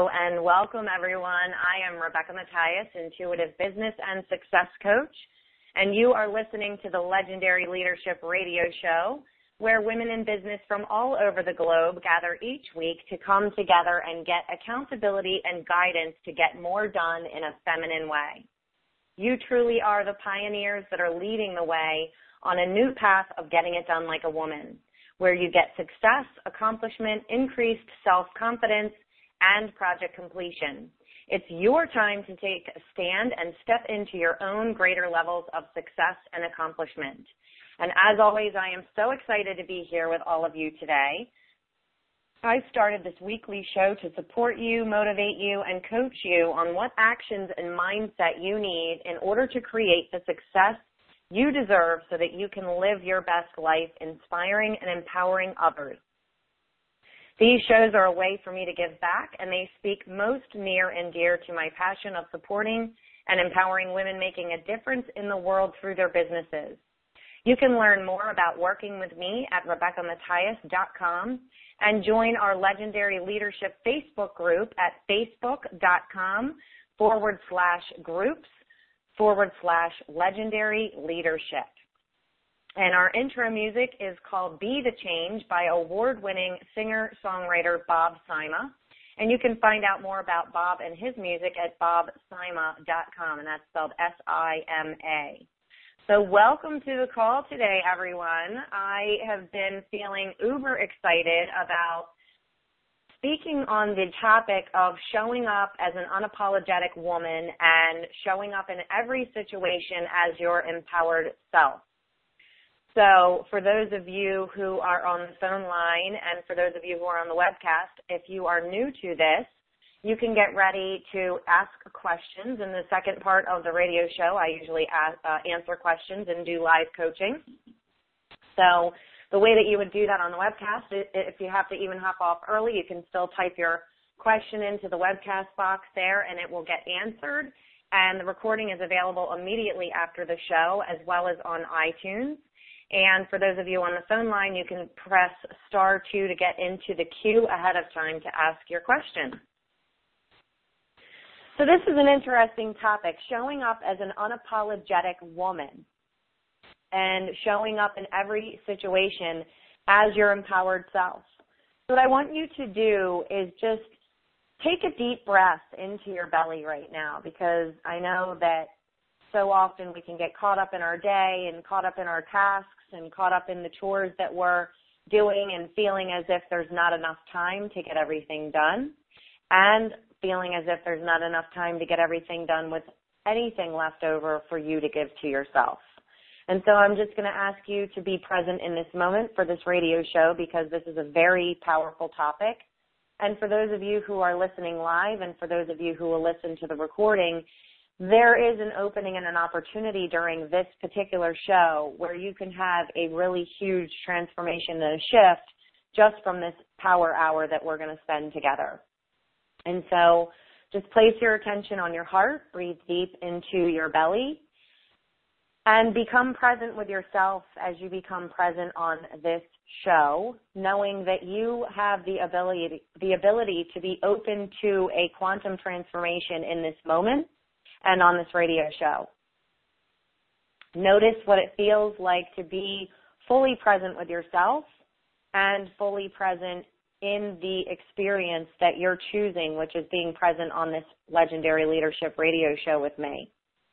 and welcome everyone. I am Rebecca Mathias, Intuitive Business and Success Coach, and you are listening to the Legendary Leadership Radio Show, where women in business from all over the globe gather each week to come together and get accountability and guidance to get more done in a feminine way. You truly are the pioneers that are leading the way on a new path of getting it done like a woman, where you get success, accomplishment, increased self-confidence, and project completion. It's your time to take a stand and step into your own greater levels of success and accomplishment. And as always, I am so excited to be here with all of you today. I started this weekly show to support you, motivate you, and coach you on what actions and mindset you need in order to create the success you deserve so that you can live your best life, inspiring and empowering others. These shows are a way for me to give back, and they speak most near and dear to my passion of supporting and empowering women making a difference in the world through their businesses. You can learn more about working with me at RebeccaMathias.com and join our Legendary Leadership Facebook group at facebook.com/groups/Legendary Leadership. And our intro music is called Be the Change by award-winning singer-songwriter Bob Sima. And you can find out more about Bob and his music at bobsima.com, and that's spelled S-I-M-A. So welcome to the call today, everyone. I have been feeling uber excited about speaking on the topic of showing up as an unapologetic woman and showing up in every situation as your empowered self. So for those of you who are on the phone line and for those of you who are on the webcast, if you are new to this, you can get ready to ask questions. In the second part of the radio show, I usually answer questions and do live coaching. So the way that you would do that on the webcast, if you have to even hop off early, you can still type your question into the webcast box there and it will get answered. And the recording is available immediately after the show as well as on iTunes. And for those of you on the phone line, you can press *2 to get into the queue ahead of time to ask your question. So this is an interesting topic, showing up as an unapologetic woman and showing up in every situation as your empowered self. So what I want you to do is just take a deep breath into your belly right now, because I know that so often we can get caught up in our day and caught up in our tasks and caught up in the chores that we're doing and feeling as if there's not enough time to get everything done, and feeling as if there's not enough time to get everything done with anything left over for you to give to yourself. And so I'm just going to ask you to be present in this moment for this radio show, because this is a very powerful topic. And for those of you who are listening live and for those of you who will listen to the recording, there is an opening and an opportunity during this particular show where you can have a really huge transformation and a shift just from this power hour that we're going to spend together. And so just place your attention on your heart, breathe deep into your belly, and become present with yourself as you become present on this show, knowing that you have the ability to be open to a quantum transformation in this moment and on this radio show. Notice what it feels like to be fully present with yourself and fully present in the experience that you're choosing, which is being present on this Legendary Leadership Radio Show with me.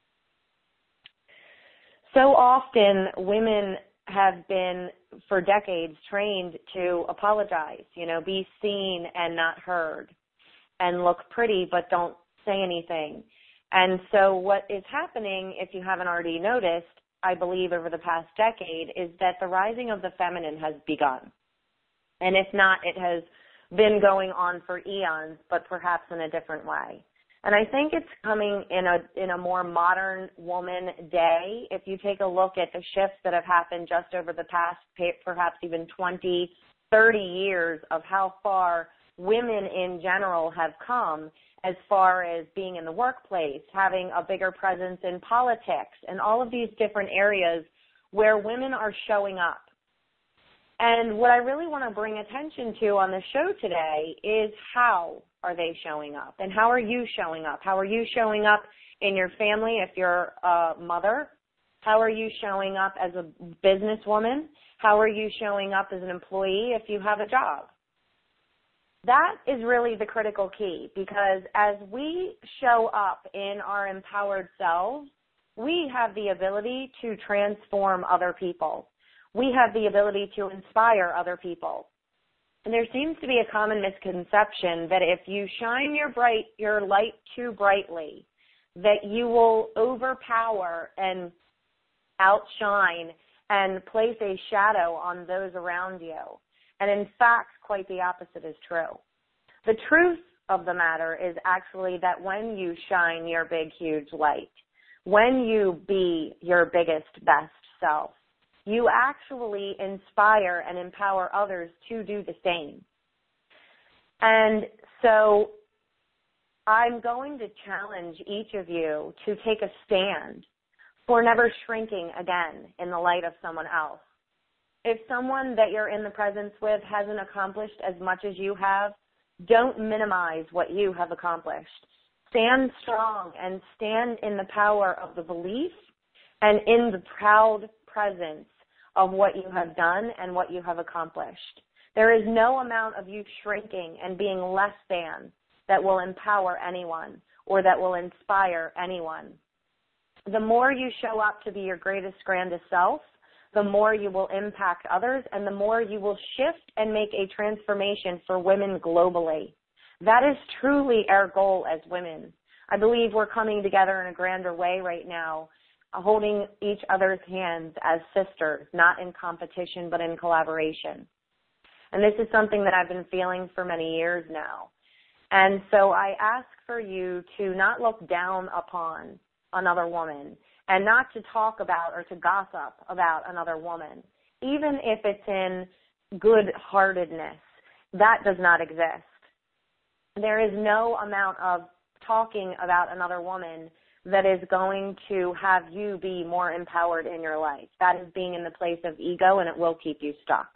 So often women have been, for decades, trained to apologize, be seen and not heard, and look pretty but don't say anything. And so what is happening, if you haven't already noticed, I believe over the past decade, is that the rising of the feminine has begun. And if not, it has been going on for eons, but perhaps in a different way. And I think it's coming in a more modern woman day. If you take a look at the shifts that have happened just over the past perhaps even 20, 30 years of how far women in general have come as far as being in the workplace, having a bigger presence in politics, and all of these different areas where women are showing up. And what I really want to bring attention to on the show today is how are they showing up? And how are you showing up? How are you showing up in your family if you're a mother? How are you showing up as a businesswoman? How are you showing up as an employee if you have a job? That is really the critical key, because as we show up in our empowered selves, we have the ability to transform other people. We have the ability to inspire other people. And there seems to be a common misconception that if you shine your light too brightly, that you will overpower and outshine and place a shadow on those around you. And in fact, quite the opposite is true. The truth of the matter is actually that when you shine your big, huge light, when you be your biggest, best self, you actually inspire and empower others to do the same. And so I'm going to challenge each of you to take a stand for never shrinking again in the light of someone else. If someone that you're in the presence with hasn't accomplished as much as you have, don't minimize what you have accomplished. Stand strong and stand in the power of the belief and in the proud presence of what you have done and what you have accomplished. There is no amount of you shrinking and being less than that will empower anyone or that will inspire anyone. The more you show up to be your greatest, grandest self, the more you will impact others and the more you will shift and make a transformation for women globally. That is truly our goal as women. I believe we're coming together in a grander way right now, holding each other's hands as sisters, not in competition but in collaboration. And this is something that I've been feeling for many years now. And so I ask for you to not look down upon another woman and not to talk about or to gossip about another woman, even if it's in good-heartedness. That does not exist. There is no amount of talking about another woman that is going to have you be more empowered in your life. That is being in the place of ego, and it will keep you stuck.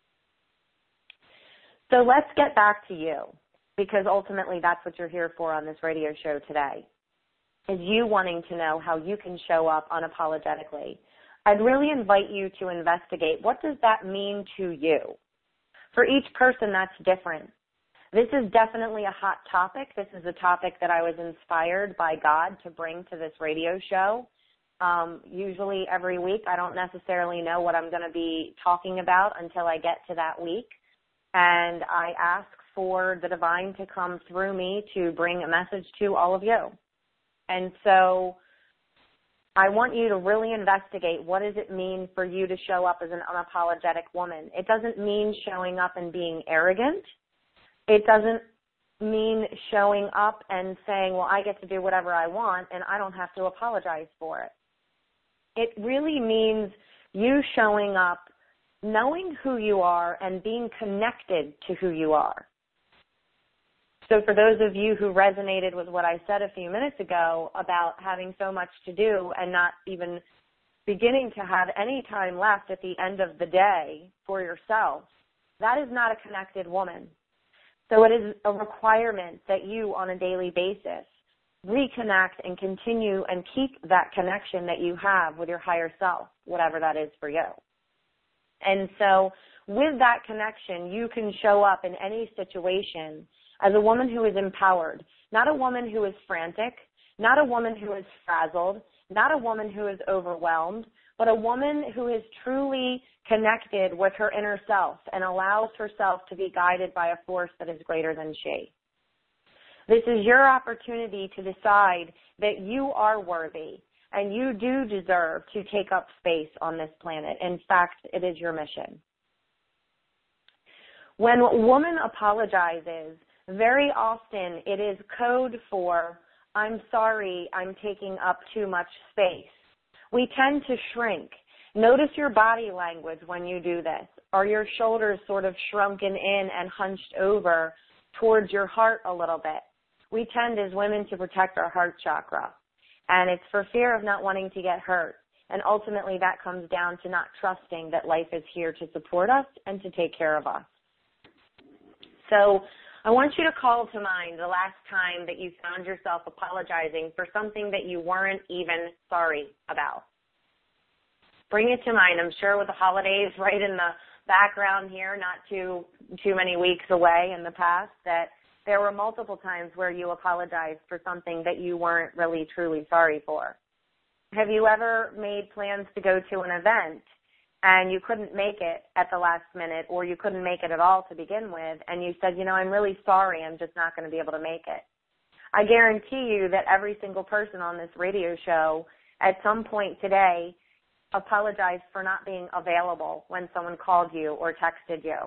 So let's get back to you, because ultimately that's what you're here for on this radio show today, is you wanting to know how you can show up unapologetically. I'd really invite you to investigate, what does that mean to you? For each person, that's different. This is definitely a hot topic. This is a topic that I was inspired by God to bring to this radio show. Usually every week, I don't necessarily know what I'm going to be talking about until I get to that week. And I ask for the divine to come through me to bring a message to all of you. And so I want you to really investigate, what does it mean for you to show up as an unapologetic woman? It doesn't mean showing up and being arrogant. It doesn't mean showing up and saying, well, I get to do whatever I want and I don't have to apologize for it. It really means you showing up, knowing who you are and being connected to who you are. So for those of you who resonated with what I said a few minutes ago about having so much to do and not even beginning to have any time left at the end of the day for yourself, that is not a connected woman. So it is a requirement that you, on a daily basis, reconnect and continue and keep that connection that you have with your higher self, whatever that is for you. And so with that connection, you can show up in any situation as a woman who is empowered, not a woman who is frantic, not a woman who is frazzled, not a woman who is overwhelmed, but a woman who is truly connected with her inner self and allows herself to be guided by a force that is greater than she. This is your opportunity to decide that you are worthy and you do deserve to take up space on this planet. In fact, it is your mission. When a woman apologizes, very often it is code for, I'm sorry, I'm taking up too much space. We tend to shrink. Notice your body language when you do this. Are your shoulders sort of shrunken in and hunched over towards your heart a little bit? We tend as women to protect our heart chakra, and it's for fear of not wanting to get hurt. And ultimately that comes down to not trusting that life is here to support us and to take care of us. So I want you to call to mind the last time that you found yourself apologizing for something that you weren't even sorry about. Bring it to mind. I'm sure with the holidays right in the background here, not too many weeks away in the past, that there were multiple times where you apologized for something that you weren't really truly sorry for. Have you ever made plans to go to an event and you couldn't make it at the last minute, or you couldn't make it at all to begin with, and you said, I'm really sorry, I'm just not going to be able to make it? I guarantee you that every single person on this radio show at some point today apologized for not being available when someone called you or texted you.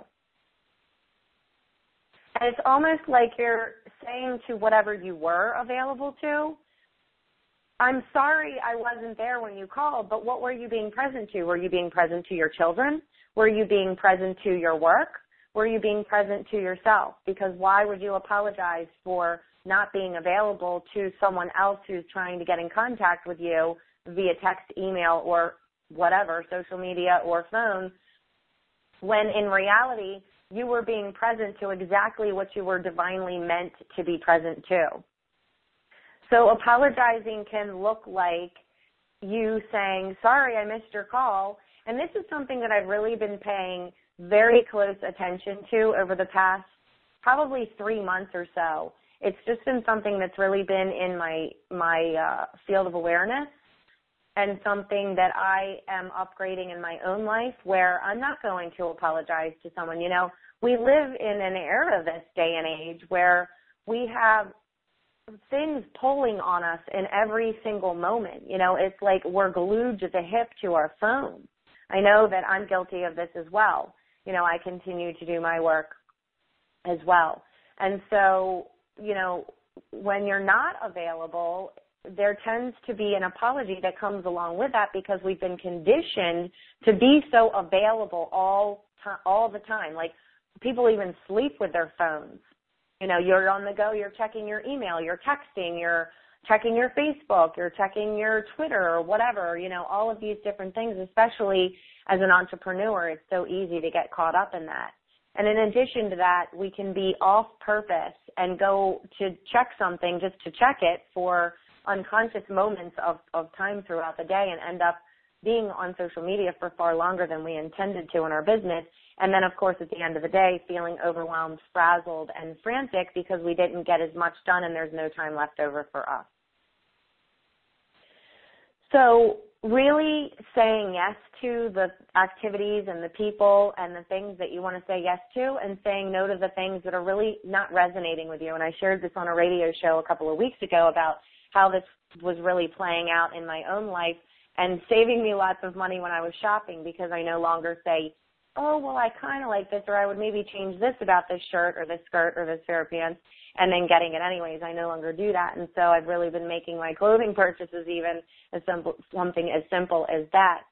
And it's almost like you're saying to whatever you were available to, I'm sorry I wasn't there when you called, but what were you being present to? Were you being present to your children? Were you being present to your work? Were you being present to yourself? Because why would you apologize for not being available to someone else who's trying to get in contact with you via text, email, or whatever, social media or phone, when in reality you were being present to exactly what you were divinely meant to be present to? So apologizing can look like you saying, sorry, I missed your call. And this is something that I've really been paying very close attention to over the past probably 3 months or so. It's just been something that's really been in my field of awareness, and something that I am upgrading in my own life, where I'm not going to apologize to someone. We live in an era this day and age where we have things pulling on us in every single moment. It's like we're glued to the hip to our phone. I know that I'm guilty of this as well. I continue to do my work as well. And so, when you're not available, there tends to be an apology that comes along with that, because we've been conditioned to be so available all the time. Like, people even sleep with their phones. You're on the go, you're checking your email, you're texting, you're checking your Facebook, you're checking your Twitter or whatever, all of these different things, especially as an entrepreneur. It's so easy to get caught up in that. And in addition to that, we can be off purpose and go to check something just to check it for unconscious moments of time throughout the day, and end up being on social media for far longer than we intended to in our business. And then, of course, at the end of the day, feeling overwhelmed, frazzled, and frantic because we didn't get as much done and there's no time left over for us. So really saying yes to the activities and the people and the things that you want to say yes to, and saying no to the things that are really not resonating with you. And I shared this on a radio show a couple of weeks ago about how this was really playing out in my own life and saving me lots of money when I was shopping, because I no longer say, oh, well, I kind of like this, or I would maybe change this about this shirt or this skirt or this pair of pants, and then getting it anyways. I no longer do that. And so I've really been making my clothing purchases even something as simple as that.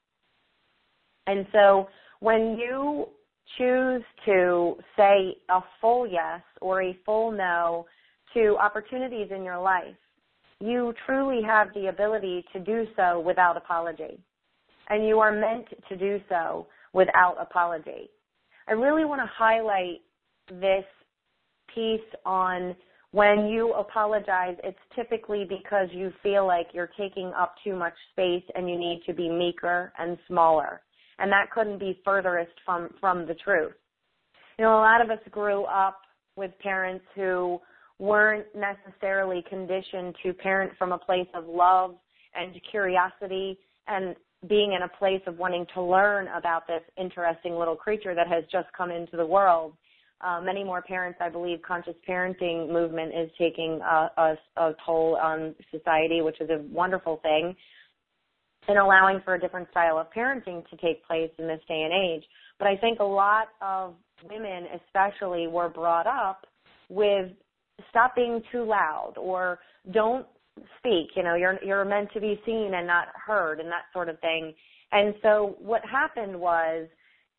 And so when you choose to say a full yes or a full no to opportunities in your life, you truly have the ability to do so without apology. And you are meant to do so without apology. I really want to highlight this piece on when you apologize, it's typically because you feel like you're taking up too much space and you need to be meeker and smaller. And that couldn't be furthest from the truth. A lot of us grew up with parents who weren't necessarily conditioned to parent from a place of love and curiosity and being in a place of wanting to learn about this interesting little creature that has just come into the world. Many more parents, I believe, conscious parenting movement is taking a toll on society, which is a wonderful thing, and allowing for a different style of parenting to take place in this day and age. But I think a lot of women especially were brought up with stop being too loud, or don't speak, you're meant to be seen and not heard, and that sort of thing. And so what happened was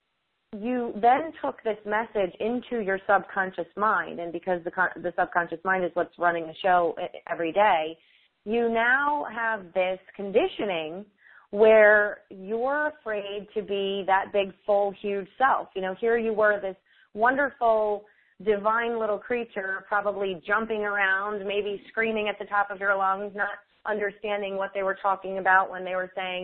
you then took this message into your subconscious mind, and because the subconscious mind is what's running the show every day, you now have this conditioning where you're afraid to be that big, full, huge self. Here you were, this wonderful divine little creature, probably jumping around, maybe screaming at the top of your lungs, not understanding what they were talking about when they were saying,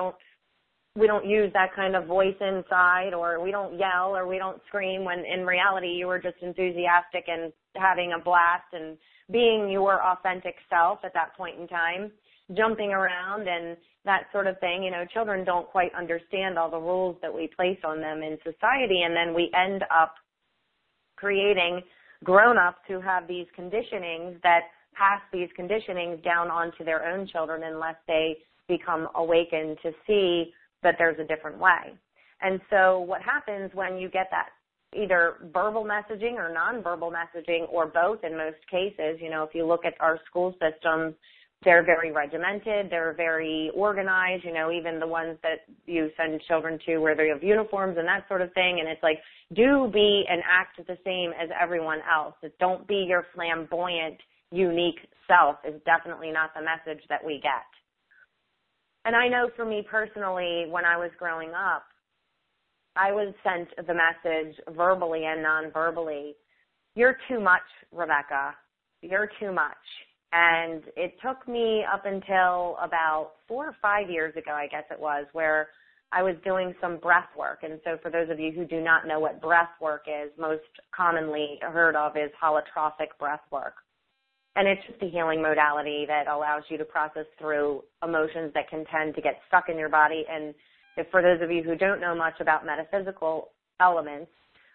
we don't use that kind of voice inside, or we don't yell, or we don't scream, when in reality you were just enthusiastic and having a blast and being your authentic self at that point in time, jumping around and that sort of thing. Children don't quite understand all the rules that we place on them in society, and then we end up creating grown-ups who have these conditionings that pass these conditionings down onto their own children unless they become awakened to see that there's a different way. And so what happens when you get that either verbal messaging or nonverbal messaging, or both in most cases, if you look at our school systems, they're very regimented, they're very organized, even the ones that you send children to where they have uniforms and that sort of thing. And it's like, do be and act the same as everyone else. Don't be your flamboyant, unique self is definitely not the message that we get. And I know for me personally, when I was growing up, I was sent the message verbally and non-verbally, you're too much, Rebecca. You're too much. And it took me up until about 4 or 5 years ago, I guess it was, where I was doing some breath work. And so for those of you who do not know what breath work is, most commonly heard of is holotropic breath work. And it's just a healing modality that allows you to process through emotions that can tend to get stuck in your body. And if, for those of you who don't know much about metaphysical elements,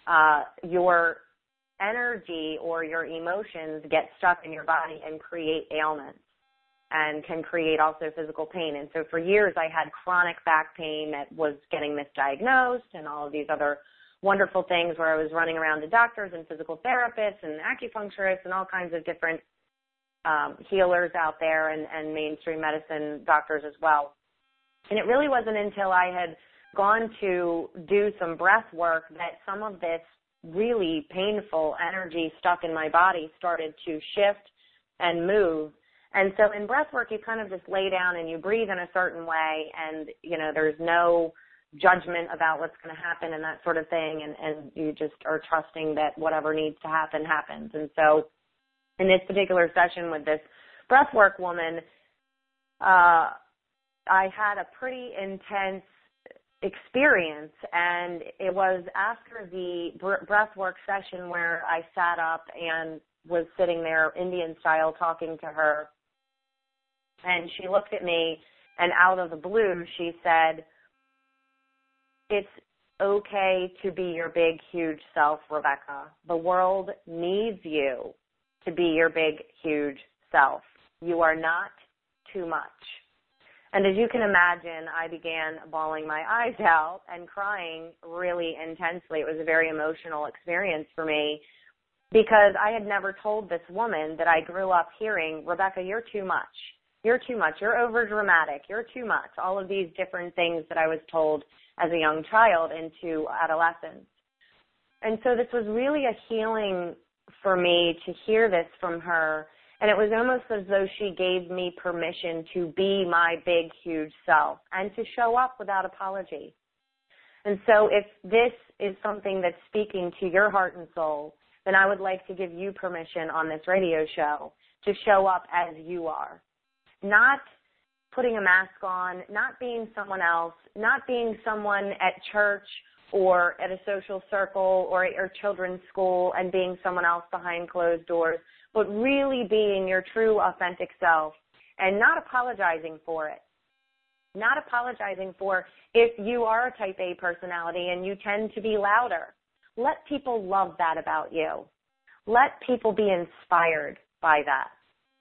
your energy or your emotions get stuck in your body and create ailments and can create also physical pain. And so for years I had chronic back pain that was getting misdiagnosed and all of these other wonderful things where I was running around to doctors and physical therapists and acupuncturists and all kinds of different healers out there and mainstream medicine doctors as well. And it really wasn't until I had gone to do some breath work that some of this really painful energy stuck in my body started to shift and move. And so in breath work, you kind of just lay down and you breathe in a certain way, and, there's no judgment about what's going to happen and that sort of thing, and you just are trusting that whatever needs to happen happens. And so in this particular session with this breathwork woman, I had a pretty intense experience, and it was after the breathwork session where I sat up and was sitting there Indian style talking to her, and she looked at me, and out of the blue she said, "It's okay to be your big, huge self, Rebecca. The world needs you to be your big, huge self. You are not too much." And as you can imagine, I began bawling my eyes out and crying really intensely. It was a very emotional experience for me because I had never told this woman that I grew up hearing, "Rebecca, you're too much. You're too much. You're overdramatic. You're too much." All of these different things that I was told as a young child into adolescence. And so this was really a healing for me to hear this from her. And it was almost as though she gave me permission to be my big, huge self and to show up without apology. And so if this is something that's speaking to your heart and soul, then I would like to give you permission on this radio show to show up as you are. Not putting a mask on, not being someone else, not being someone at church or at a social circle or at your children's school and being someone else behind closed doors, but really being your true, authentic self and not apologizing for it. Not apologizing for if you are a type A personality and you tend to be louder. Let people love that about you. Let people be inspired by that.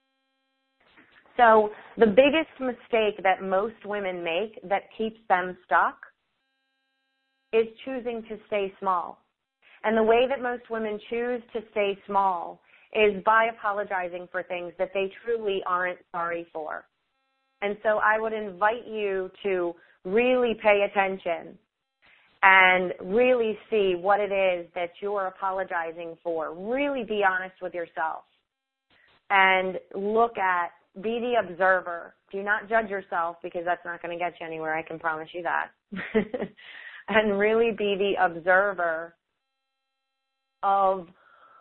So the biggest mistake that most women make that keeps them stuck is choosing to stay small. And the way that most women choose to stay small is by apologizing for things that they truly aren't sorry for. And so I would invite you to really pay attention and really see what it is that you're apologizing for. Really be honest with yourself and be the observer. Do not judge yourself because that's not going to get you anywhere. I can promise you that. And really be the observer of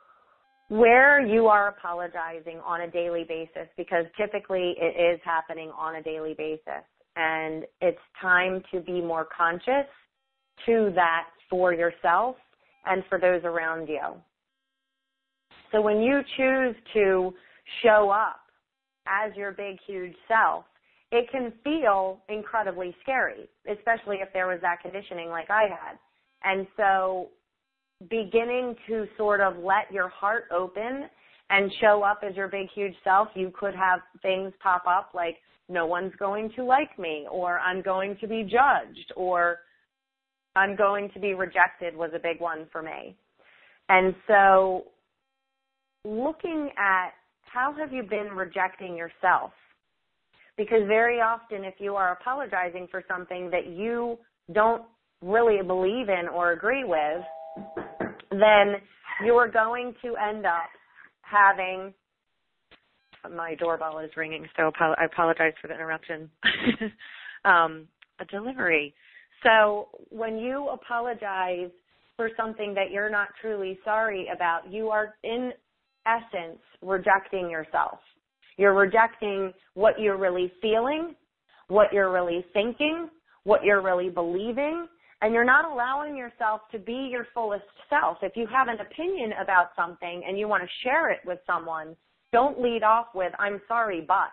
where you are apologizing on a daily basis, because typically it is happening on a daily basis, and it's time to be more conscious to that for yourself and for those around you. So when you choose to show up as your big, huge self, it can feel incredibly scary, especially if there was that conditioning like I had. And so beginning to sort of let your heart open and show up as your big, huge self, you could have things pop up like, no one's going to like me, or I'm going to be judged, or I'm going to be rejected was a big one for me. And so looking at how have you been rejecting yourself? Because very often if you are apologizing for something that you don't really believe in or agree with, then you are going to end up having, my doorbell is ringing, so I apologize for the interruption, a delivery. So when you apologize for something that you're not truly sorry about, you are in essence rejecting yourself. You're rejecting what you're really feeling, what you're really thinking, what you're really believing, and you're not allowing yourself to be your fullest self. If you have an opinion about something and you want to share it with someone, don't lead off with, I'm sorry, but.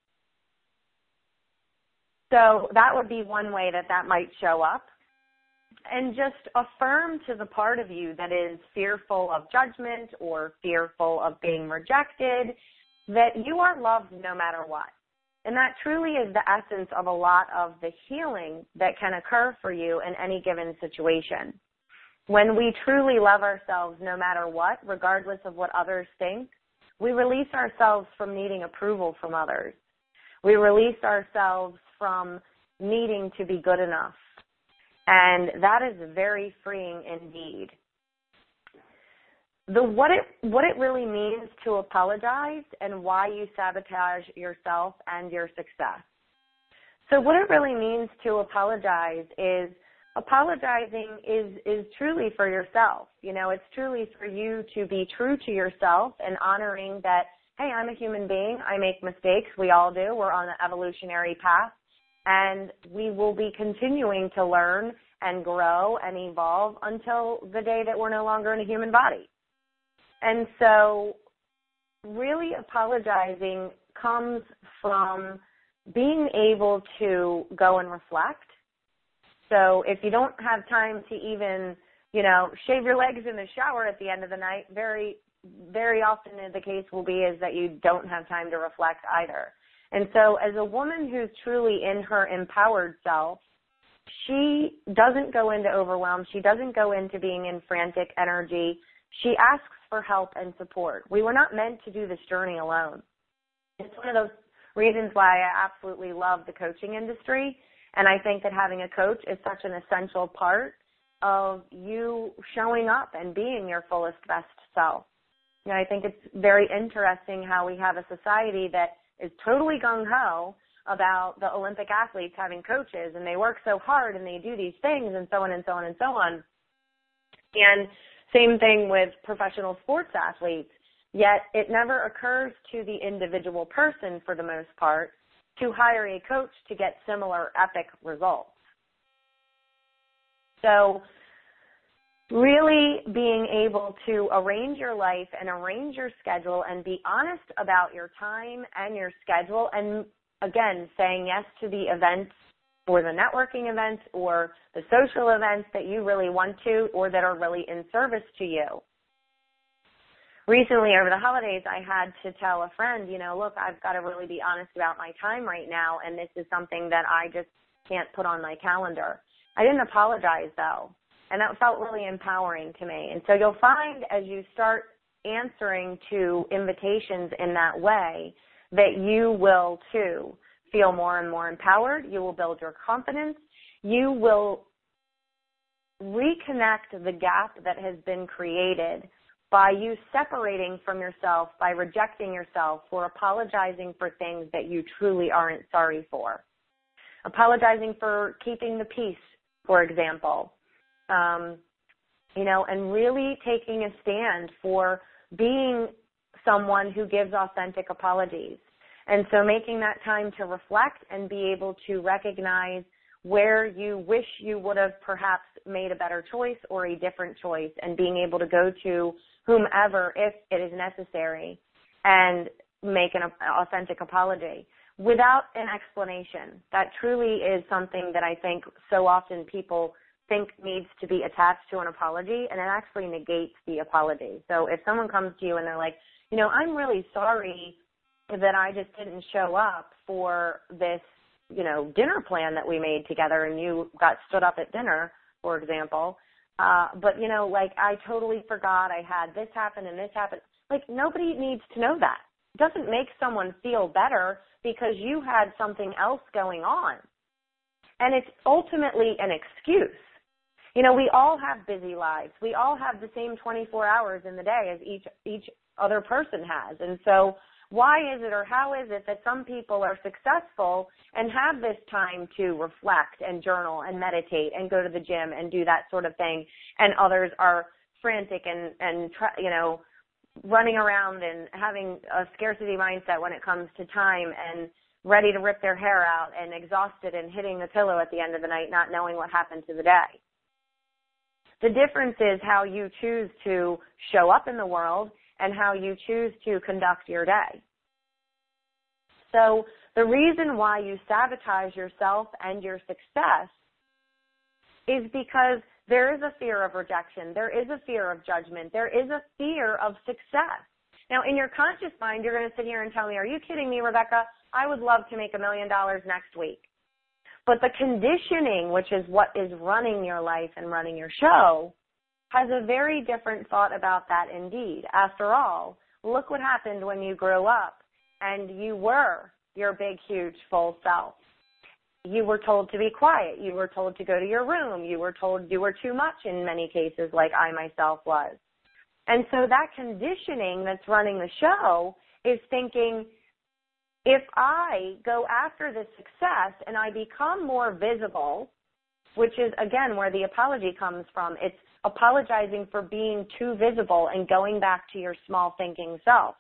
So that would be one way that might show up. And just affirm to the part of you that is fearful of judgment or fearful of being rejected that you are loved no matter what. And that truly is the essence of a lot of the healing that can occur for you in any given situation. When we truly love ourselves no matter what, regardless of what others think, we release ourselves from needing approval from others. We release ourselves from needing to be good enough. And that is very freeing indeed. What it really means to apologize and why you sabotage yourself and your success. So what it really means to apologize is apologizing is truly for yourself. You know, it's truly for you to be true to yourself and honoring that, hey, I'm a human being. I make mistakes. We all do. We're on an evolutionary path. And we will be continuing to learn and grow and evolve until the day that we're no longer in a human body. And so really apologizing comes from being able to go and reflect. So if you don't have time to even, shave your legs in the shower at the end of the night, very, very often the case will be is that you don't have time to reflect either. And so as a woman who's truly in her empowered self, she doesn't go into overwhelm. She doesn't go into being in frantic energy. She asks for help and support. We were not meant to do this journey alone. It's one of those reasons why I absolutely love the coaching industry, and I think that having a coach is such an essential part of you showing up and being your fullest, best self. I think it's very interesting how we have a society that is totally gung-ho about the Olympic athletes having coaches, and they work so hard and they do these things and so on and so on and so on. And same thing with professional sports athletes, yet it never occurs to the individual person, for the most part, to hire a coach to get similar epic results. So really being able to arrange your life and arrange your schedule and be honest about your time and your schedule, and again, saying yes to the events or the networking events or the social events that you really want to or that are really in service to you. Recently, over the holidays, I had to tell a friend, look, I've got to really be honest about my time right now, and this is something that I just can't put on my calendar. I didn't apologize, though, and that felt really empowering to me. And so you'll find as you start answering to invitations in that way that you will, too, feel more and more empowered. You will build your confidence. You will reconnect the gap that has been created by you separating from yourself, by rejecting yourself for apologizing for things that you truly aren't sorry for. Apologizing for keeping the peace, for example. And really taking a stand for being someone who gives authentic apologies. And so making that time to reflect and be able to recognize where you wish you would have perhaps made a better choice or a different choice, and being able to go to whomever if it is necessary and make an authentic apology without an explanation. That truly is something that I think so often people think needs to be attached to an apology, and it actually negates the apology. So if someone comes to you and they're like, I'm really sorry that I just didn't show up for this, dinner plan that we made together, and you got stood up at dinner, for example, but, I totally forgot I had this happen and this happened. Nobody needs to know that. It doesn't make someone feel better because you had something else going on. And it's ultimately an excuse. We all have busy lives. We all have the same 24 hours in the day as each other person has. And so why is it, or how is it that some people are successful and have this time to reflect and journal and meditate and go to the gym and do that sort of thing, and others are frantic and running around and having a scarcity mindset when it comes to time and ready to rip their hair out and exhausted and hitting the pillow at the end of the night, not knowing what happened to the day? The difference is how you choose to show up in the world and how you choose to conduct your day. So the reason why you sabotage yourself and your success is because there is a fear of rejection. There is a fear of judgment. There is a fear of success. Now, in your conscious mind, you're going to sit here and tell me, are you kidding me, Rebecca? I would love to make $1 million next week. But the conditioning, which is what is running your life and running your show, has a very different thought about that indeed. After all, look what happened when you grew up and you were your big, huge, full self. You were told to be quiet. You were told to go to your room. You were told you were too much in many cases, like I myself was. And so that conditioning that's running the show is thinking, if I go after this success and I become more visible, which is, again, where the apology comes from, it's apologizing for being too visible and going back to your small thinking self.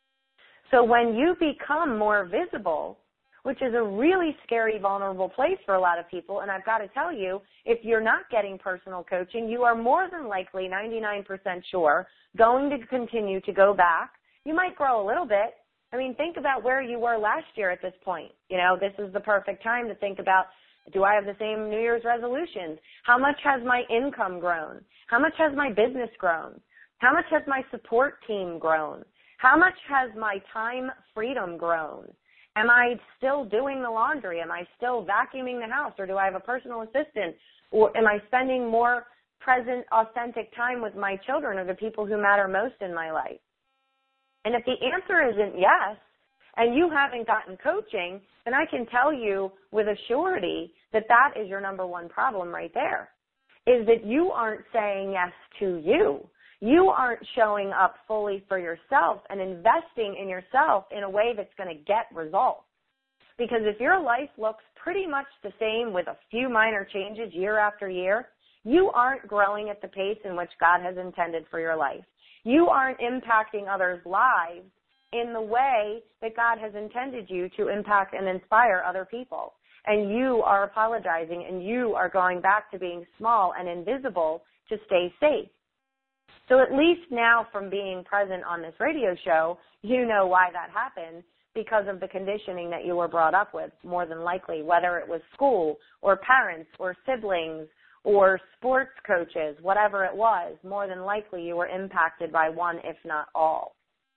So when you become more visible, which is a really scary, vulnerable place for a lot of people, and I've got to tell you, if you're not getting personal coaching, you are more than likely, 99% sure, going to continue to go back. You might grow a little bit. I mean, think about where you were last year at this point. This is the perfect time to think about, do I have the same New Year's resolutions? How much has my income grown? How much has my business grown? How much has my support team grown? How much has my time freedom grown? Am I still doing the laundry? Am I still vacuuming the house? Or do I have a personal assistant? Or am I spending more present, authentic time with my children or the people who matter most in my life? And if the answer isn't yes, and you haven't gotten coaching, then I can tell you with a surety that that is your number one problem right there, is that you aren't saying yes to you. You aren't showing up fully for yourself and investing in yourself in a way that's going to get results. Because if your life looks pretty much the same with a few minor changes year after year, you aren't growing at the pace in which God has intended for your life. You aren't impacting others' lives in the way that God has intended you to impact and inspire other people. And you are apologizing, and you are going back to being small and invisible to stay safe. So at least now, from being present on this radio show, you know why that happened, because of the conditioning that you were brought up with, more than likely, whether it was school or parents or siblings or sports coaches, whatever it was, more than likely you were impacted by one, if not all.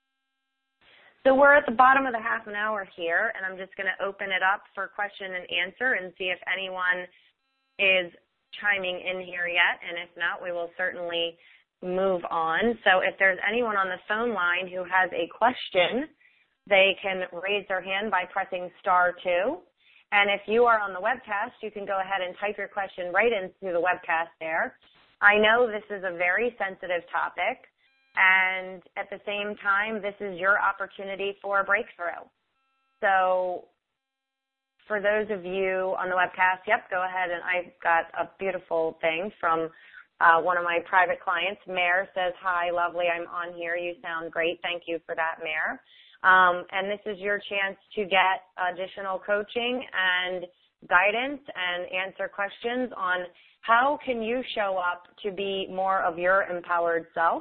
So we're at the bottom of the half an hour here, and I'm just going to open it up for question and answer and see if anyone is chiming in here yet, and if not, we will certainly move on. So if there's anyone on the phone line who has a question, they can raise their hand by pressing *2. And if you are on the webcast, you can go ahead and type your question right into the webcast there. I know this is a very sensitive topic, and at the same time, this is your opportunity for a breakthrough. So for those of you on the webcast, yep, go ahead, and I've got a beautiful thing from One of my private clients, Mare, says, hi, lovely, I'm on here. You sound great. Thank you for that, Mare. And this is your chance to get additional coaching and guidance and answer questions on how can you show up to be more of your empowered self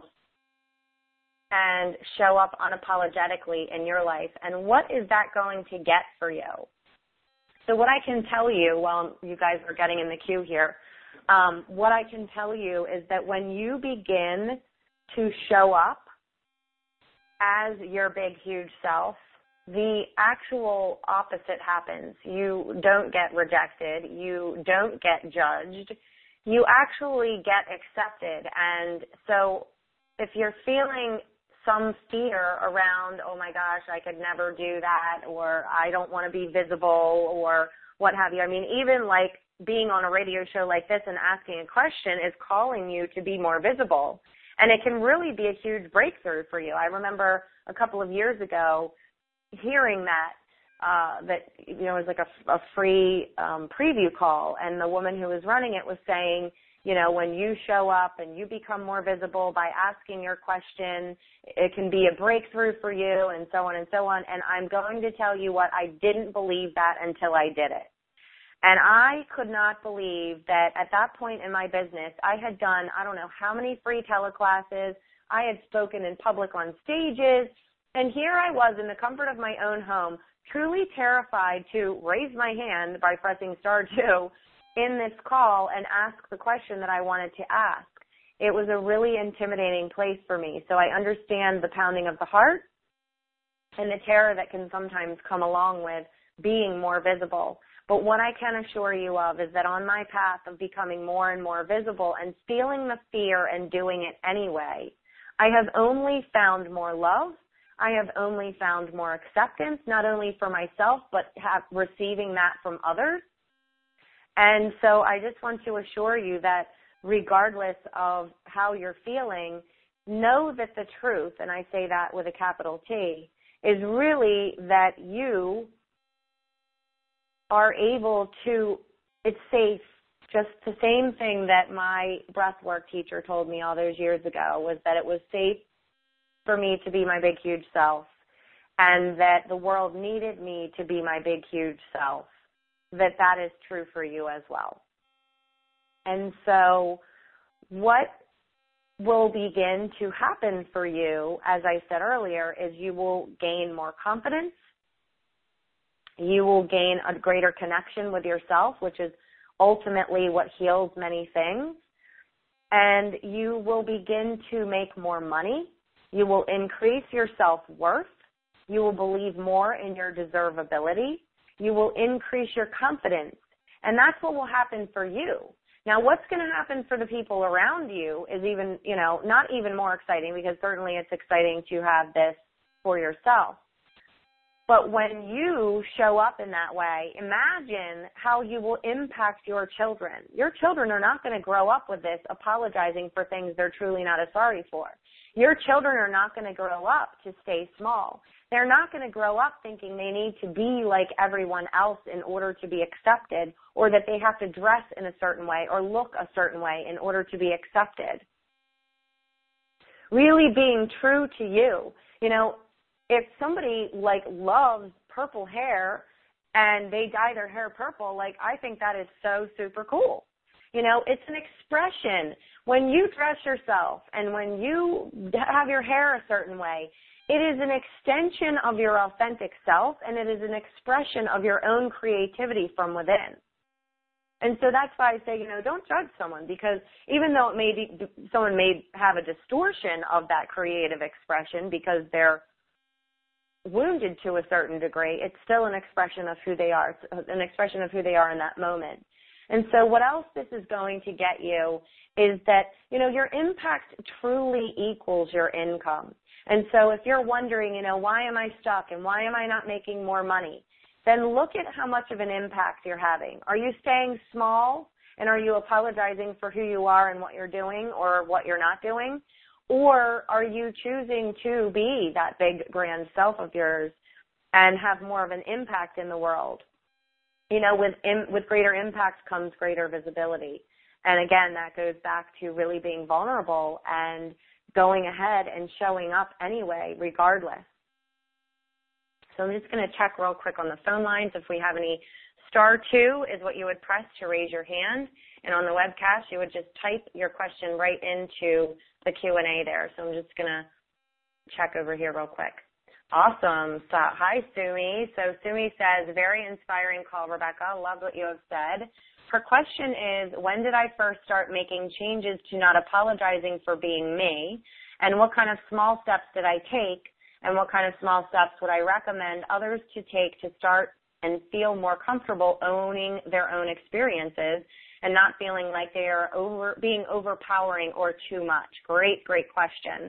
and show up unapologetically in your life, and what is that going to get for you? So what I can tell you while you guys are getting in the queue here, what I can tell you is that when you begin to show up as your big, huge self, the actual opposite happens. You don't get rejected. You don't get judged. You actually get accepted. And so if you're feeling some fear around, oh my gosh, I could never do that, or I don't want to be visible, or what have you. I mean, even like being on a radio show like this and asking a question is calling you to be more visible. And it can really be a huge breakthrough for you. I remember a couple of years ago hearing that it was like a free preview call, and the woman who was running it was saying, when you show up and you become more visible by asking your question, it can be a breakthrough for you, and so on and so on. And I'm going to tell you what, I didn't believe that until I did it. And I could not believe that at that point in my business, I had done, I don't know how many free teleclasses. I had spoken in public on stages. And here I was in the comfort of my own home, truly terrified to raise my hand by pressing star 2 in this call and ask the question that I wanted to ask. It was a really intimidating place for me. So I understand the pounding of the heart and the terror that can sometimes come along with being more visible. But what I can assure you of is that on my path of becoming more and more visible and feeling the fear and doing it anyway, I have only found more love. I have only found more acceptance, not only for myself, but receiving that from others. And so I just want to assure you that regardless of how you're feeling, know that the truth, and I say that with a capital T, is really that you are able to, it's safe. Just the same thing that my breathwork teacher told me all those years ago was that it was safe for me to be my big, huge self, and that the world needed me to be my big, huge self, that is true for you as well. And so what will begin to happen for you, as I said earlier, is you will gain more confidence. You will gain a greater connection with yourself, which is ultimately what heals many things. And you will begin to make more money. You will increase your self-worth. You will believe more in your deservability. You will increase your confidence. And that's what will happen for you. Now, what's going to happen for the people around you is even, not even more exciting, because certainly it's exciting to have this for yourself. But when you show up in that way, imagine how you will impact your children. Your children are not going to grow up with this apologizing for things they're truly not as sorry for. Your children are not going to grow up to stay small. They're not going to grow up thinking they need to be like everyone else in order to be accepted, or that they have to dress in a certain way or look a certain way in order to be accepted. Really being true to you. If somebody loves purple hair and they dye their hair purple, I think that is so super cool. It's an expression. When you dress yourself and when you have your hair a certain way, it is an extension of your authentic self, and it is an expression of your own creativity from within. And so that's why I say, don't judge someone, because even though it may be, someone may have a distortion of that creative expression because they're wounded to a certain degree, it's still an expression of who they are, an expression of who they are in that moment. And so what else this is going to get you is that, your impact truly equals your income. And so if you're wondering, why am I stuck and why am I not making more money, then look at how much of an impact you're having. Are you staying small, and are you apologizing for who you are and what you're doing or what you're not doing? Or are you choosing to be that big, grand self of yours and have more of an impact in the world? With greater impact comes greater visibility. And again, that goes back to really being vulnerable and going ahead and showing up anyway, regardless. So I'm just going to check real quick on the phone lines. If we have any, *2 is what you would press to raise your hand. And on the webcast, you would just type your question right into the Q&A there. So I'm just going to check over here real quick. Awesome. So, hi, Sumi. So Sumi says, very inspiring call, Rebecca. Love what you have said. Her question is, when did I first start making changes to not apologizing for being me? And what kind of small steps did I take? And what kind of small steps would I recommend others to take to start and feel more comfortable owning their own experiences and not feeling like they are being overpowering or too much? Great question.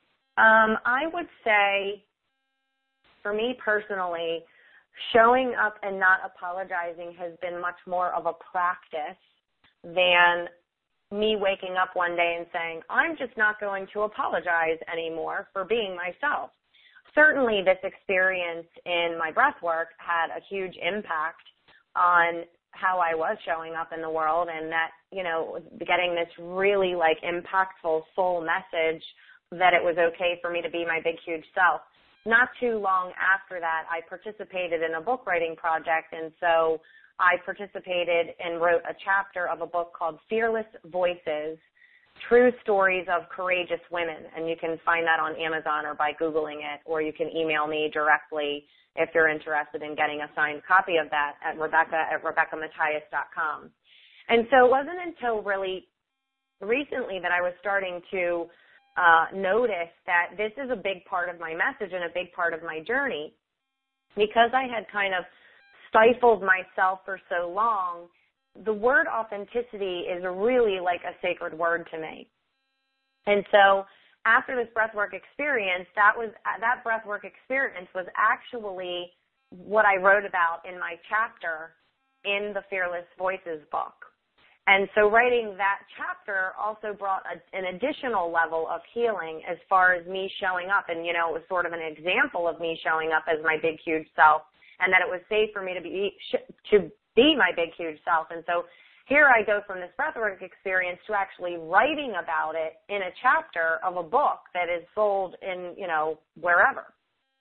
I would say, for me personally, showing up and not apologizing has been much more of a practice than me waking up one day and saying, I'm just not going to apologize anymore for being myself. Certainly this experience in my breath work had a huge impact on how I was showing up in the world, and that, getting this really impactful soul message that it was okay for me to be my big, huge self. Not too long after that, I participated in a book writing project, and so I participated and wrote a chapter of a book called Fearless Voices, True Stories of Courageous Women, and you can find that on Amazon or by Googling it, or you can email me directly if you're interested in getting a signed copy of that at rebecca@RebeccaMathias.com. And so it wasn't until really recently that I was starting to notice that this is a big part of my message and a big part of my journey. Because I had kind of stifled myself for so long, the word authenticity is really like a sacred word to me. And so after this breathwork experience, that breathwork experience was actually what I wrote about in my chapter in the Fearless Voices book. And so writing that chapter also brought an additional level of healing as far as me showing up. And, it was sort of an example of me showing up as my big, huge self, and that it was safe for me to be my big, huge self. And so here I go from this breathwork experience to actually writing about it in a chapter of a book that is sold in, wherever.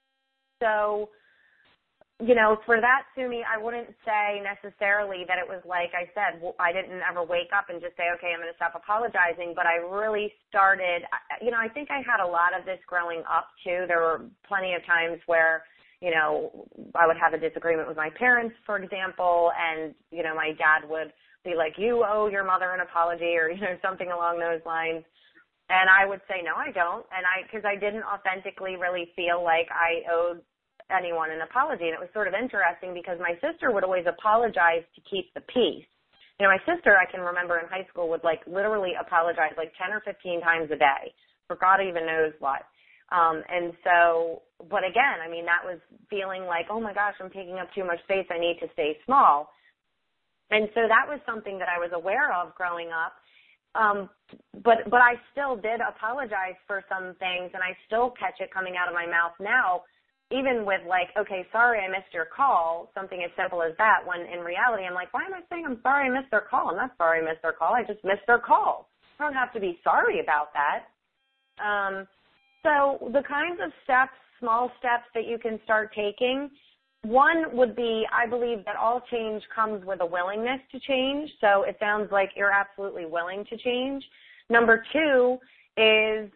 So, for that, Sumi, I wouldn't say necessarily that it was like I said, I didn't ever wake up and just say, okay, I'm going to stop apologizing, but I really started, I think I had a lot of this growing up too. There were plenty of times where, I would have a disagreement with my parents, for example, and, my dad would be like, you owe your mother an apology, or, something along those lines. And I would say, no, I don't. And because I didn't authentically really feel like I owed anyone an apology. And it was sort of interesting because my sister would always apologize to keep the peace. My sister, I can remember in high school, would literally apologize 10 or 15 times a day for God even knows what. And so, but again, that was feeling like, oh my gosh, I'm taking up too much space. I need to stay small. And so that was something that I was aware of growing up. But I still did apologize for some things, and I still catch it coming out of my mouth now, even with okay, sorry, I missed your call, something as simple as that, when in reality I'm like, why am I saying I'm sorry I missed their call? I'm not sorry I missed their call. I just missed their call. I don't have to be sorry about that. So the kinds of steps, small steps that you can start taking, one would be, I believe that all change comes with a willingness to change. So it sounds like you're absolutely willing to change. Number 2 is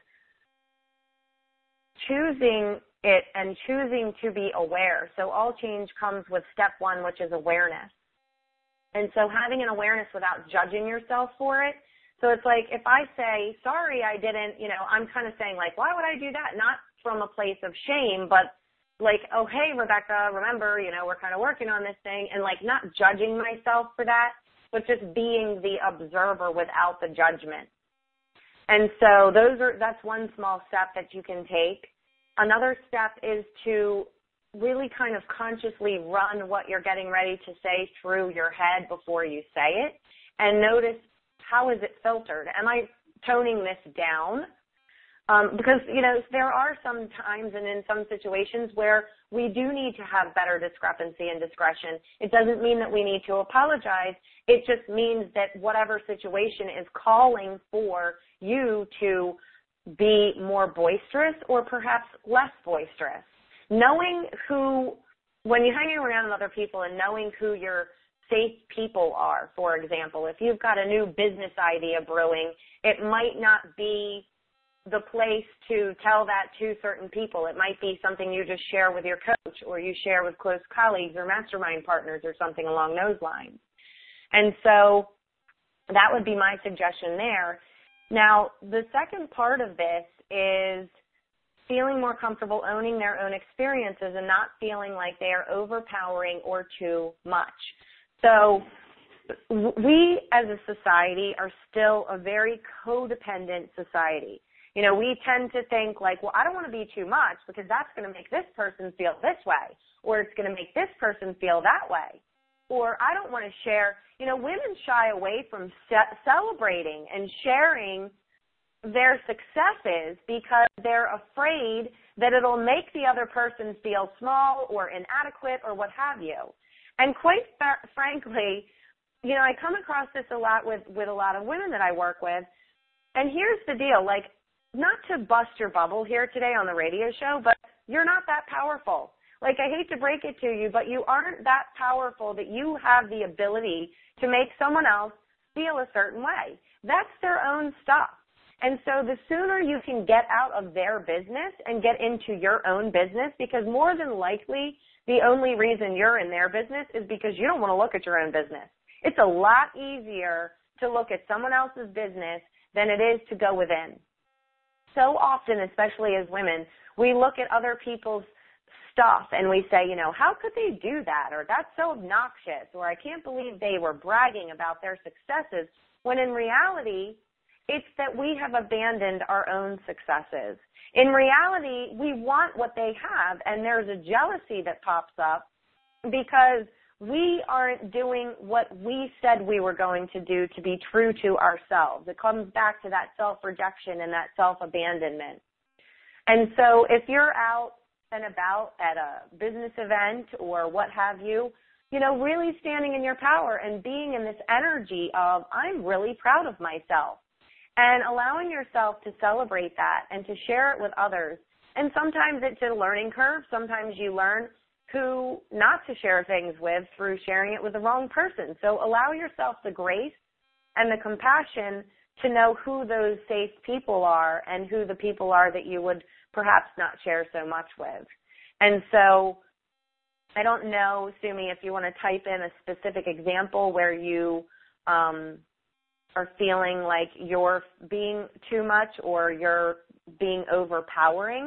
choosing it and choosing to be aware. So all change comes with step 1, which is awareness. And so having an awareness without judging yourself for it. So it's like if I say, sorry, I didn't, I'm kind of saying why would I do that? Not from a place of shame, but oh, hey, Rebecca, remember, we're kind of working on this thing, and not judging myself for that, but just being the observer without the judgment. And so that's one small step that you can take. Another step is to really kind of consciously run what you're getting ready to say through your head before you say it, and notice, how is it filtered? Am I toning this down? Because, there are some times and in some situations where we do need to have better discrepancy and discretion. It doesn't mean that we need to apologize. It just means that whatever situation is calling for you to be more boisterous or perhaps less boisterous. Knowing who, when you're hanging around with other people and knowing who your safe people are, for example, if you've got a new business idea brewing, it might not be the place to tell that to certain people. It might be something you just share with your coach or you share with close colleagues or mastermind partners or something along those lines. And so that would be my suggestion there. Now, the second part of this is feeling more comfortable owning their own experiences and not feeling like they are overpowering or too much. So we as a society are still a very codependent society. You know, we tend to think like, well, I don't want to be too much because that's going to make this person feel this way, or it's going to make this person feel that way. Or I don't want to share. You know, women shy away from celebrating and sharing their successes because they're afraid that it'll make the other person feel small or inadequate or what have you. And quite frankly, you know, I come across this a lot with a lot of women that I work with. And here's the deal, like, not to bust your bubble here today on the radio show, but you're not that powerful. Like, I hate to break it to you, but you aren't that powerful that you have the ability to make someone else feel a certain way. That's their own stuff. And so the sooner you can get out of their business and get into your own business, because more than likely the only reason you're in their business is because you don't want to look at your own business. It's a lot easier to look at someone else's business than it is to go within. So often, especially as women, we look at other people's stuff and we say, you know, how could they do that? Or that's so obnoxious. Or I can't believe they were bragging about their successes. When in reality, it's that we have abandoned our own successes. In reality, we want what they have, and there's a jealousy that pops up because we aren't doing what we said we were going to do to be true to ourselves. It comes back to that self-rejection and that self-abandonment. And so if you're out and about at a business event or what have you, you know, really standing in your power and being in this energy of, I'm really proud of myself, and allowing yourself to celebrate that and to share it with others. And sometimes it's a learning curve. Sometimes you learn who not to share things with through sharing it with the wrong person. So allow yourself the grace and the compassion to know who those safe people are and who the people are that you would perhaps not share so much with. And so I don't know, Sumi, if you want to type in a specific example where you are feeling like you're being too much or you're being overpowering.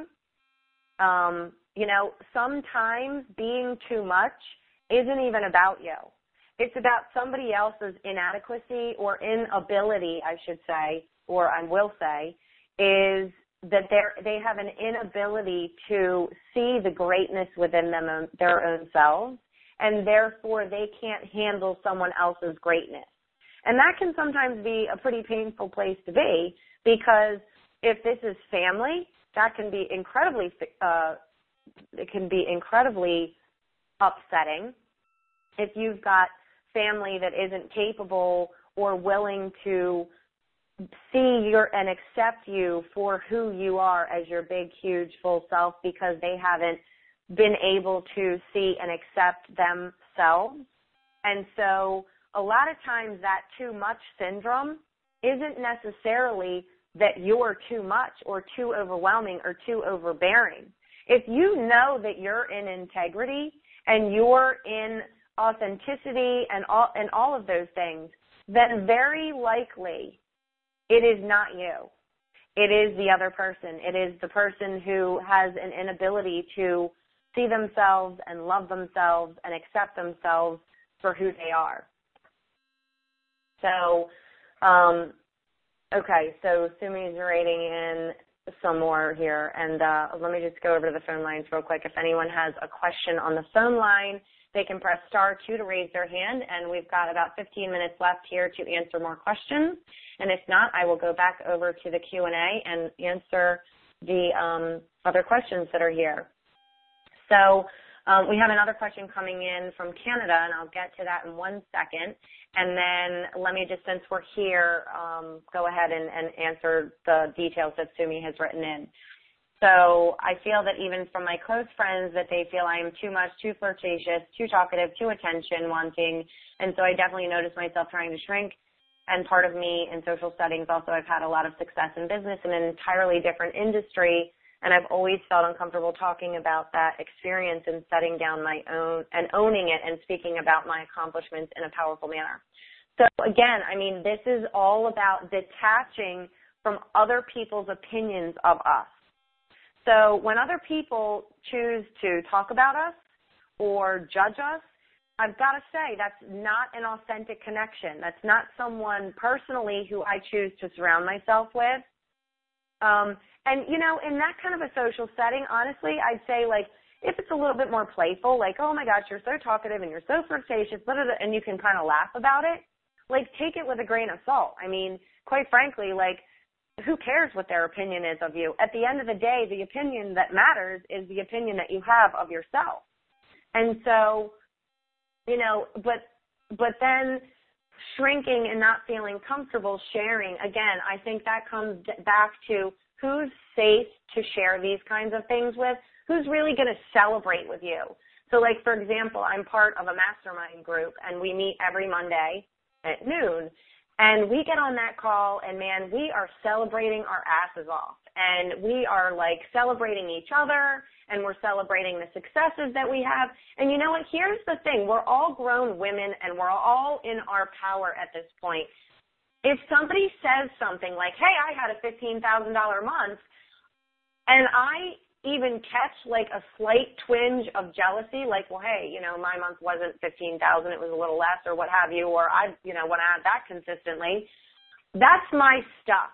You know, sometimes being too much isn't even about you. It's about somebody else's inadequacy or inability, I should say, or I will say, is that they have an inability to see the greatness within them, their own selves, and therefore they can't handle someone else's greatness. And that can sometimes be a pretty painful place to be, because if this is family, that can be incredibly upsetting. If you've got family that isn't capable or willing to see and accept you for who you are as your big, huge, full self because they haven't been able to see and accept themselves. And so a lot of times that too much syndrome isn't necessarily that you're too much or too overwhelming or too overbearing. If you know that you're in integrity and you're in authenticity and all of those things, then very likely it is not you. It is the other person. It is the person who has an inability to see themselves and love themselves and accept themselves for who they are. So, okay, so Sumi's writing in some more here, and let me just go over to the phone lines real quick. If anyone has a question on the phone line, they can press *2 to raise their hand, and we've got about 15 minutes left here to answer more questions. And if not, I will go back over to the Q&A and answer the other questions that are here. So we have another question coming in from Canada, and I'll get to that in 1 second. And then let me just, since we're here, go ahead and answer the details that Sumi has written in. So I feel that even from my close friends that they feel I am too much, too flirtatious, too talkative, too attention wanting. And so I definitely notice myself trying to shrink. And part of me in social settings also, I've had a lot of success in business in an entirely different industry. And I've always felt uncomfortable talking about that experience and setting down my own and owning it and speaking about my accomplishments in a powerful manner. So again, I mean, this is all about detaching from other people's opinions of us. So when other people choose to talk about us or judge us, I've got to say that's not an authentic connection. That's not someone personally who I choose to surround myself with. And, you know, in that kind of a social setting, honestly, I'd say, like, if it's a little bit more playful, like, oh, my gosh, you're so talkative and you're so flirtatious, blah, blah, blah, and you can kind of laugh about it, like, take it with a grain of salt. I mean, quite frankly, like, who cares what their opinion is of you? At the end of the day, the opinion that matters is the opinion that you have of yourself. And so, you know, but then shrinking and not feeling comfortable sharing, again, I think that comes back to who's safe to share these kinds of things with, who's really going to celebrate with you. So, like, for example, I'm part of a mastermind group, and we meet every Monday at noon. And we get on that call, and, man, we are celebrating our asses off. And we are, like, celebrating each other, and we're celebrating the successes that we have. And you know what? Here's the thing. We're all grown women, and we're all in our power at this point. If somebody says something like, hey, I had a $15,000 month, and I even catch, like, a slight twinge of jealousy, like, well, hey, you know, my month wasn't $15,000, it was a little less or what have you, or I, you know, when I had that consistently, that's my stuff.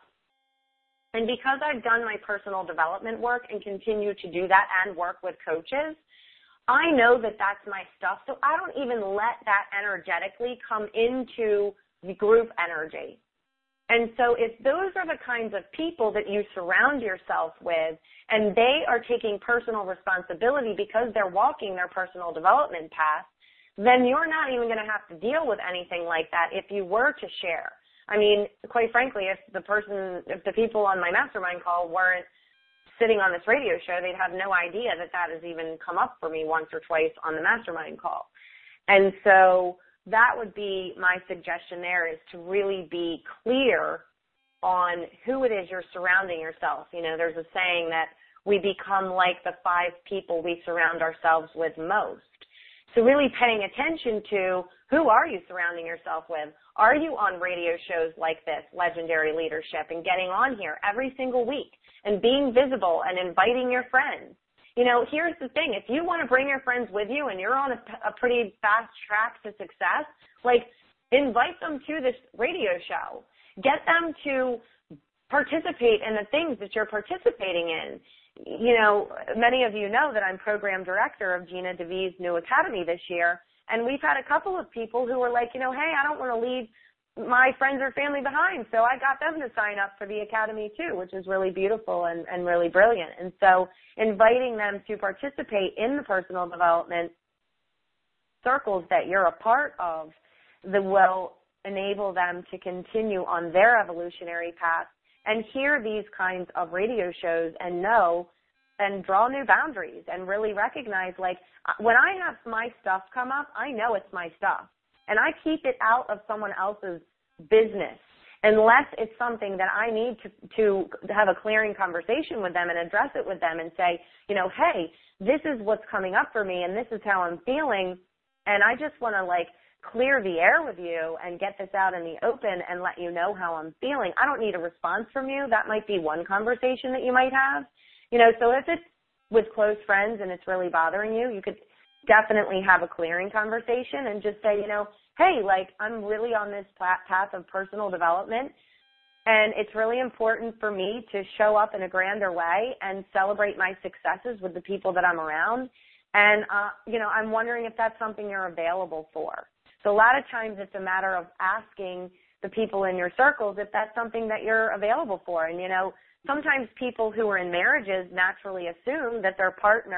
And because I've done my personal development work and continue to do that and work with coaches, I know that that's my stuff, so I don't even let that energetically come into the group energy. And so if those are the kinds of people that you surround yourself with and they are taking personal responsibility because they're walking their personal development path, then you're not even going to have to deal with anything like that if you were to share. I mean, quite frankly, if the people on my mastermind call weren't sitting on this radio show, they'd have no idea that that has even come up for me once or twice on the mastermind call. And so that would be my suggestion there, is to really be clear on who it is you're surrounding yourself. You know, there's a saying that we become like the 5 people we surround ourselves with most. So really paying attention to who are you surrounding yourself with? Are you on radio shows like this, Legendary Leadership, and getting on here every single week and being visible and inviting your friends? You know, here's the thing. If you want to bring your friends with you and you're on a pretty fast track to success, like, invite them to this radio show. Get them to participate in the things that you're participating in. You know, many of you know that I'm program director of Gina DeVee's new academy this year, and we've had a couple of people who were like, you know, hey, I don't want to leave my friends or family behind, so I got them to sign up for the academy too, which is really beautiful and really brilliant. And so inviting them to participate in the personal development circles that you're a part of that will enable them to continue on their evolutionary path and hear these kinds of radio shows and know and draw new boundaries and really recognize, like, when I have my stuff come up, I know it's my stuff. And I keep it out of someone else's business unless it's something that I need to have a clearing conversation with them and address it with them and say, you know, hey, this is what's coming up for me and this is how I'm feeling, and I just want to, like, clear the air with you and get this out in the open and let you know how I'm feeling. I don't need a response from you. That might be one conversation that you might have. You know, so if it's with close friends and it's really bothering you, you could definitely have a clearing conversation and just say, you know, hey, like, I'm really on this path of personal development, and it's really important for me to show up in a grander way and celebrate my successes with the people that I'm around. And, you know, I'm wondering if that's something you're available for. So a lot of times it's a matter of asking the people in your circles if that's something that you're available for. And, you know, sometimes people who are in marriages naturally assume that their partner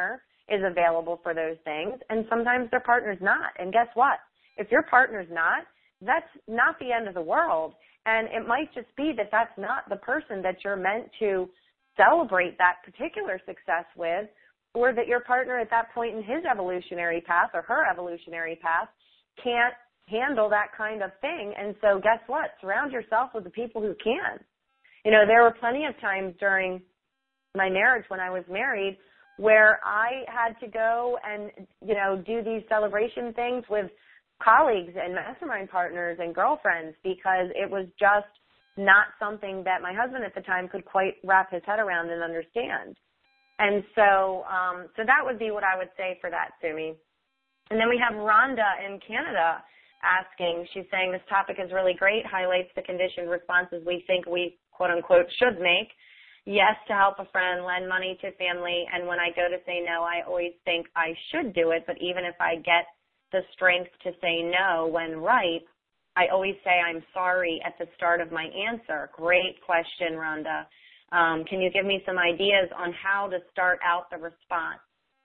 is available for those things, and sometimes their partner's not. And guess what? If your partner's not, that's not the end of the world. And it might just be that that's not the person that you're meant to celebrate that particular success with, or that your partner at that point in his evolutionary path or her evolutionary path can't handle that kind of thing. And so guess what? Surround yourself with the people who can. You know, there were plenty of times during my marriage when I was married where I had to go and, you know, do these celebration things with colleagues and mastermind partners and girlfriends because it was just not something that my husband at the time could quite wrap his head around and understand. And so that would be what I would say for that, Sumi. And then we have Rhonda in Canada asking, she's saying this topic is really great, highlights the conditioned responses we think we, quote unquote, should make. Yes, to help a friend, lend money to family, and when I go to say no, I always think I should do it, but even if I get the strength to say no when right, I always say I'm sorry at the start of my answer. Great question, Rhonda. Can you give me some ideas on how to start out the response?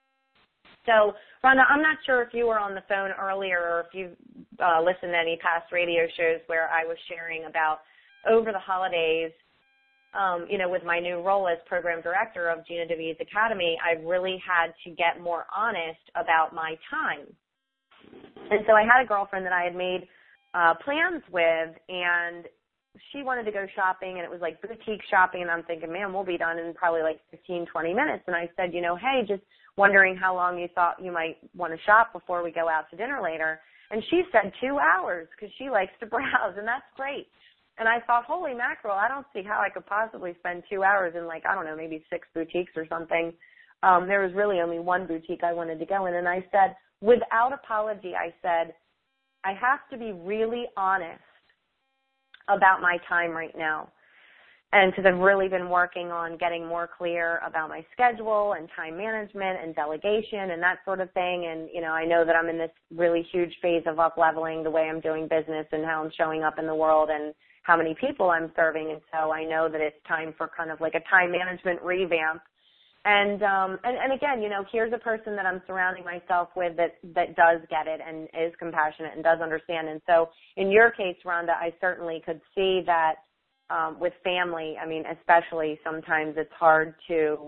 So, Rhonda, I'm not sure if you were on the phone earlier or if you listened to any past radio shows where I was sharing about over the holidays, you know, with my new role as program director of Gina DeVee's Academy, I really had to get more honest about my time. And so I had a girlfriend that I had made plans with, and she wanted to go shopping, and it was like boutique shopping, and I'm thinking, man, we'll be done in probably like 15, 20 minutes. And I said, you know, hey, just wondering how long you thought you might want to shop before we go out to dinner later. And she said 2 hours because she likes to browse, and that's great. And I thought, holy mackerel, I don't see how I could possibly spend 2 hours in like, I don't know, maybe 6 boutiques or something. There was really only one boutique I wanted to go in. And I said, without apology, I said, I have to be really honest about my time right now. And because I've really been working on getting more clear about my schedule and time management and delegation and that sort of thing. And, you know, I know that I'm in this really huge phase of up-leveling the way I'm doing business and how I'm showing up in the world and how many people I'm serving. And so I know that it's time for kind of like a time management revamp. And again, you know, here's a person that I'm surrounding myself with that does get it and is compassionate and does understand. And so in your case, Rhonda, I certainly could see that with family, I mean, especially sometimes it's hard to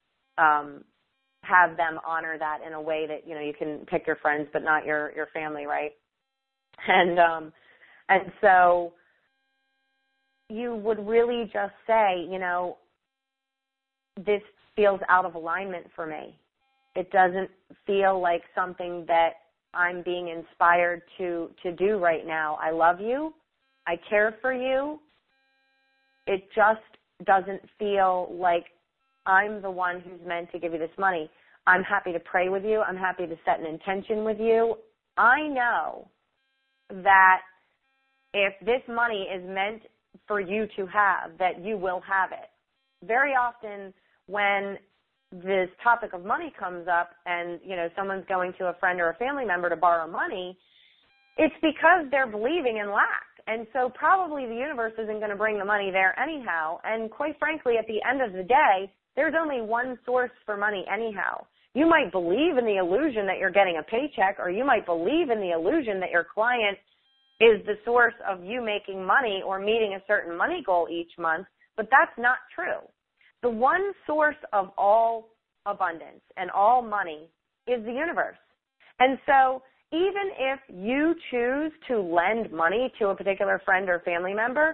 have them honor that in a way that, you know, you can pick your friends but not your family, right? And so you would really just say, you know, this feels out of alignment for me. It doesn't feel like something that I'm being inspired to do right now. I love you. I care for you. It just doesn't feel like I'm the one who's meant to give you this money. I'm happy to pray with you. I'm happy to set an intention with you. I know that if this money is meant for you to have, that you will have it. Very often when this topic of money comes up and, you know, someone's going to a friend or a family member to borrow money, it's because they're believing in lack. And so probably the universe isn't going to bring the money there anyhow. And quite frankly, at the end of the day, there's only one source for money anyhow. You might believe in the illusion that you're getting a paycheck, or you might believe in the illusion that your client is the source of you making money or meeting a certain money goal each month, but that's not true. The one source of all abundance and all money is the universe. And so even if you choose to lend money to a particular friend or family member,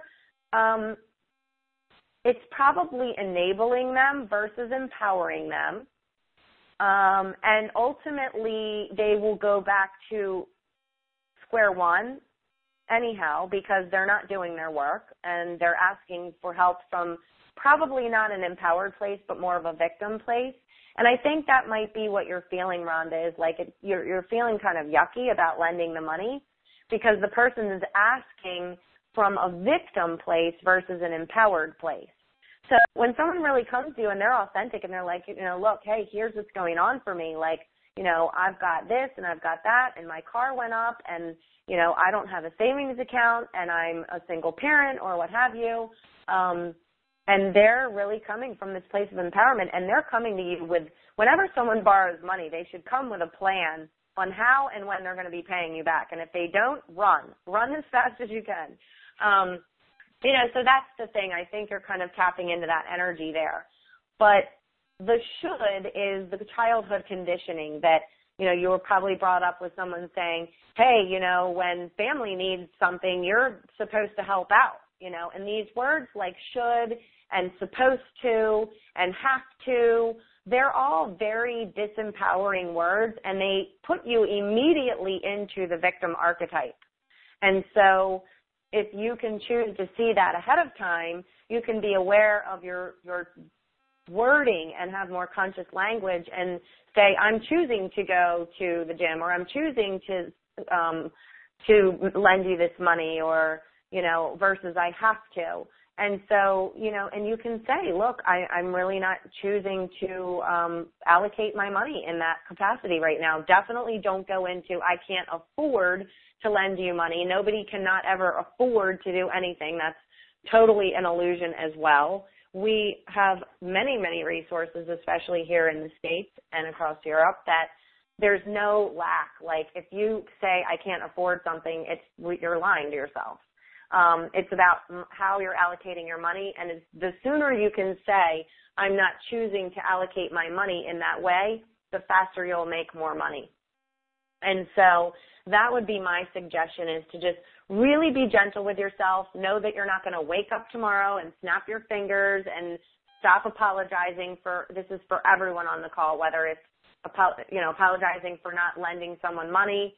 it's probably enabling them versus empowering them. And ultimately, they will go back to square one anyhow because they're not doing their work and they're asking for help from probably not an empowered place, but more of a victim place. And I think that might be what you're feeling, Rhonda, is like you're feeling kind of yucky about lending the money because the person is asking from a victim place versus an empowered place. So when someone really comes to you and they're authentic and they're like, you know, look, hey, here's what's going on for me. Like, you know, I've got this and I've got that and my car went up and, you know, I don't have a savings account and I'm a single parent or what have you. And they're really coming from this place of empowerment, and they're coming to you with, whenever someone borrows money, they should come with a plan on how and when they're going to be paying you back. And if they don't, run as fast as you can. So that's the thing. I think you're kind of tapping into that energy there. But the should is the childhood conditioning that, you were probably brought up with someone saying, hey, when family needs something, you're supposed to help out, and these words like should and supposed to and have to, they're all very disempowering words, and they put you immediately into the victim archetype. And so if you can choose to see that ahead of time, you can be aware of your wording and have more conscious language and say, I'm choosing to go to the gym, or I'm choosing to lend you this money, or, versus I have to. And so, and you can say, look, I'm really not choosing to allocate my money in that capacity right now. Definitely don't go into, I can't afford to lend you money. Nobody cannot ever afford to do anything. That's totally an illusion as well. We have many, many resources, especially here in the States and across Europe, that there's no lack. Like if you say I can't afford something, you're lying to yourself. It's about how you're allocating your money, and the sooner you can say, I'm not choosing to allocate my money in that way, the faster you'll make more money. And so that would be my suggestion, is to just really be gentle with yourself. Know that you're not going to wake up tomorrow and snap your fingers and stop apologizing this is for everyone on the call, whether it's, apologizing for not lending someone money,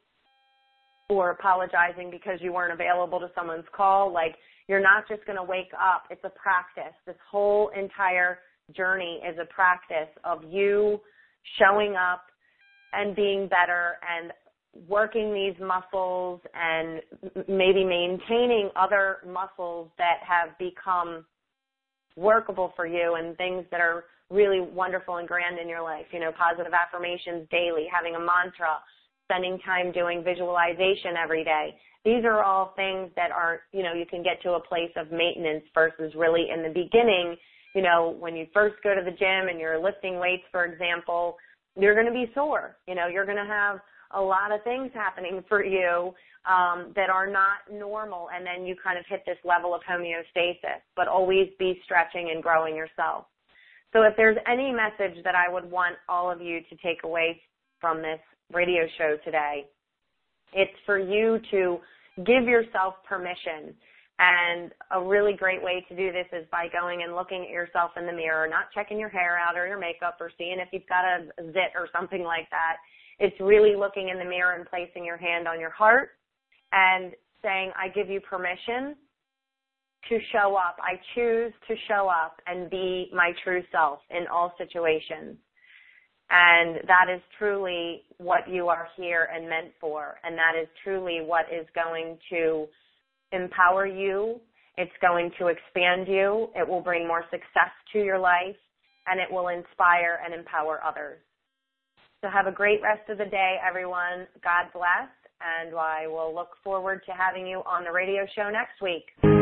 or apologizing because you weren't available to someone's call. Like, you're not just going to wake up. It's a practice. This whole entire journey is a practice of you showing up and being better and working these muscles and maybe maintaining other muscles that have become workable for you, and things that are really wonderful and grand in your life. Positive affirmations daily, having a mantra, spending time doing visualization every day. These are all things that are, you can get to a place of maintenance versus really in the beginning, when you first go to the gym and you're lifting weights, for example, you're going to be sore. You're going to have a lot of things happening for you that are not normal, and then you kind of hit this level of homeostasis, but always be stretching and growing yourself. So if there's any message that I would want all of you to take away from this radio show today, it's for you to give yourself permission. And a really great way to do this is by going and looking at yourself in the mirror, not checking your hair out or your makeup or seeing if you've got a zit or something like that. It's really looking in the mirror and placing your hand on your heart and saying, I give you permission to show up. I choose to show up and be my true self in all situations. And that is truly what you are here and meant for. And that is truly what is going to empower you. It's going to expand you. It will bring more success to your life, and it will inspire and empower others. So have a great rest of the day, everyone. God bless, and I will look forward to having you on the radio show next week.